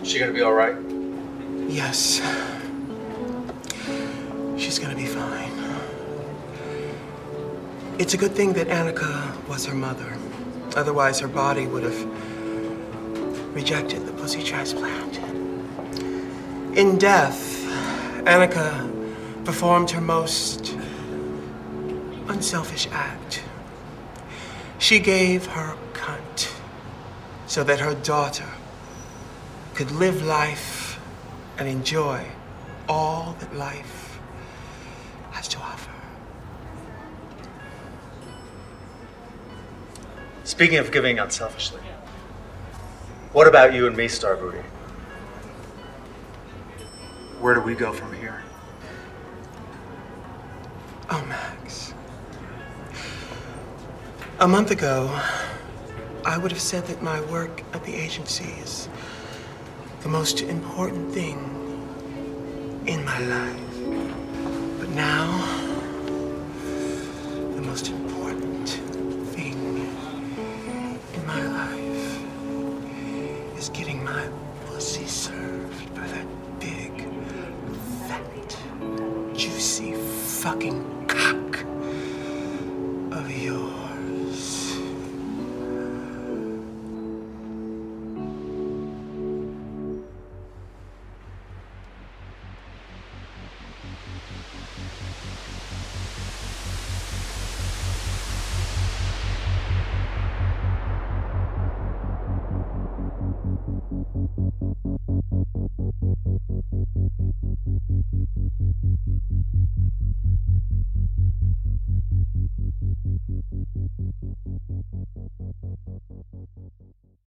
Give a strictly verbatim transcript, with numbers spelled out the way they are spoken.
She gonna be all right? Yes. She's gonna be fine. It's a good thing that Annika was her mother. Otherwise, her body would have rejected the pussy transplant. In death, Annika performed her most unselfish act. She gave her cunt so that her daughter could live life and enjoy all that life has to offer. Speaking of giving unselfishly, what about you and me, Star Booty? Where do we go from here? Oh, Max. A month ago, I would have said that my work at the agency is the most important thing in my life. But now, the most important thing in my life is getting my pussy served by that big, fat, juicy fucking cock of yours.